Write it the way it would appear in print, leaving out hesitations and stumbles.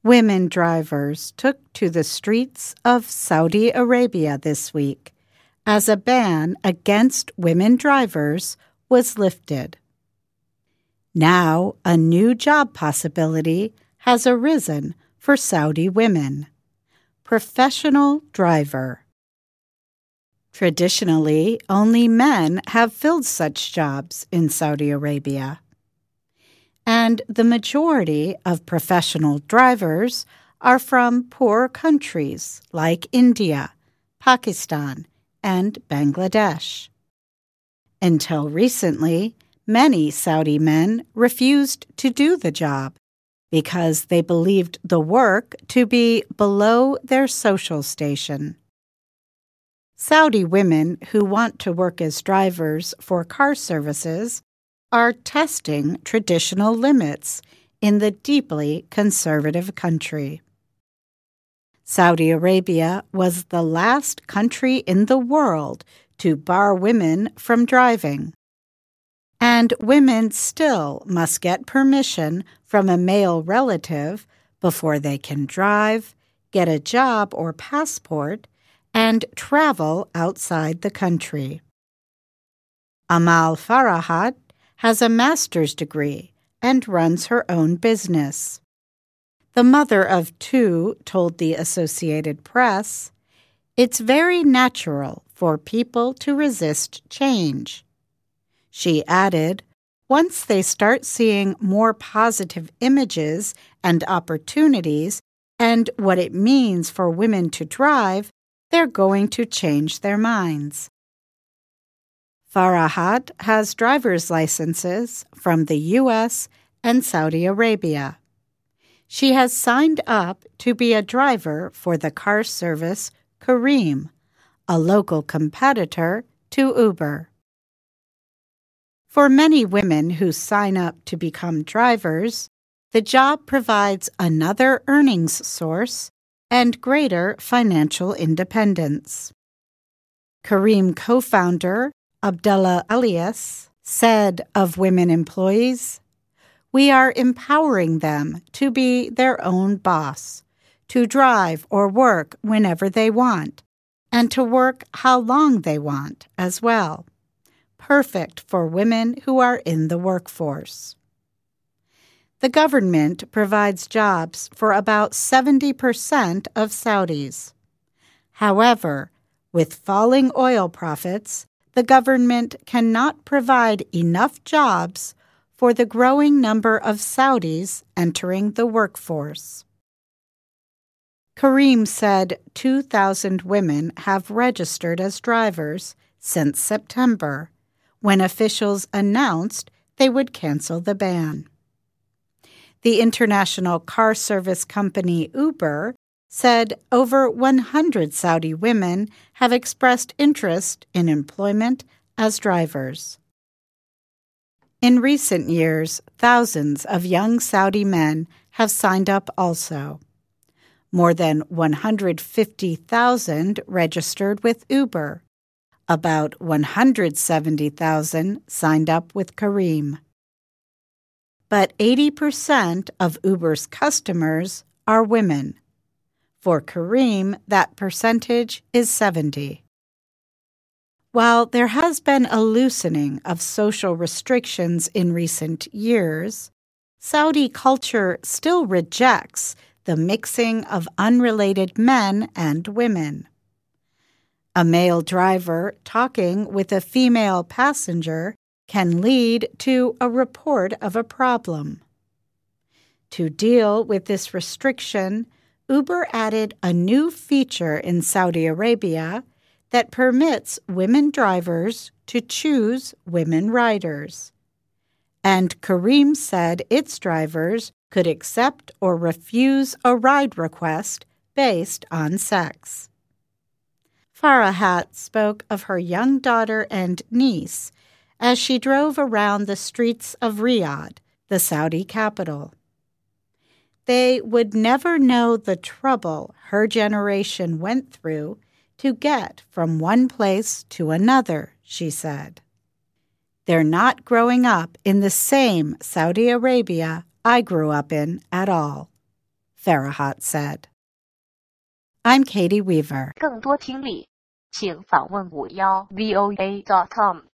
Women drivers took to the streets of Saudi Arabia this week as a ban against women drivers was lifted. Now, a new job possibility has arisen for Saudi women: professional driver. Traditionally, only men have filled such jobs in Saudi Arabia. And the majority of professional drivers are from poor countries like India, Pakistan, and Bangladesh. Until recently, many Saudi men refused to do the job because they believed the work to be below their social station. Saudi women who want to work as drivers for car services are testing traditional limits in the deeply conservative country. Saudi Arabia was the last country in the world to bar women from driving. And women still must get permission from a male relative before they can drive, get a job or passport, and travel outside the country. Amal Farahat has a master's degree and runs her own business. The mother of two told the Associated Press, "It's very natural for people to resist change." She added, "Once they start seeing more positive images and opportunities and what it means for women to drive, they're going to change their minds." Farahat has driver's licenses from the U.S. and Saudi Arabia. She has signed up to be a driver for the car service Careem, a local competitor to Uber. For many women who sign up to become drivers, the job provides another earnings source and greater financial independence. Careem co-founder Abdullah Elias said of women employees, "We are empowering them to be their own boss, to drive or work whenever they want, and to work how long they want as well. Perfect for women who are in the workforce." The government provides jobs for about 70% of Saudis. However, with falling oil profits, the government cannot provide enough jobs for the growing number of Saudis entering the workforce. Careem said 2,000 women have registered as drivers since September, when officials announced they would cancel the ban. The international car service company Uber said over 100 Saudi women have expressed interest in employment as drivers. In recent years, thousands of young Saudi men have signed up also. More than 150,000 registered with Uber. About 170,000 signed up with Careem. But 80% of Uber's customers are women. For Careem, that percentage is 70. While there has been a loosening of social restrictions in recent years, Saudi culture still rejects the mixing of unrelated men and women. A male driver talking with a female passenger can lead to a report of a problem. To deal with this restriction, Uber added a new feature in Saudi Arabia that permits women drivers to choose women riders. And Careem said its drivers could accept or refuse a ride request based on sex. Farahat spoke of her young daughter and niece as she drove around the streets of Riyadh, the Saudi capital. They would never know the trouble her generation went through to get from one place to another, she said. They're not growing up in the same Saudi Arabia I grew up in at all, Farahat said. I'm Katie Weaver. 更多听力，请访问51voa.com。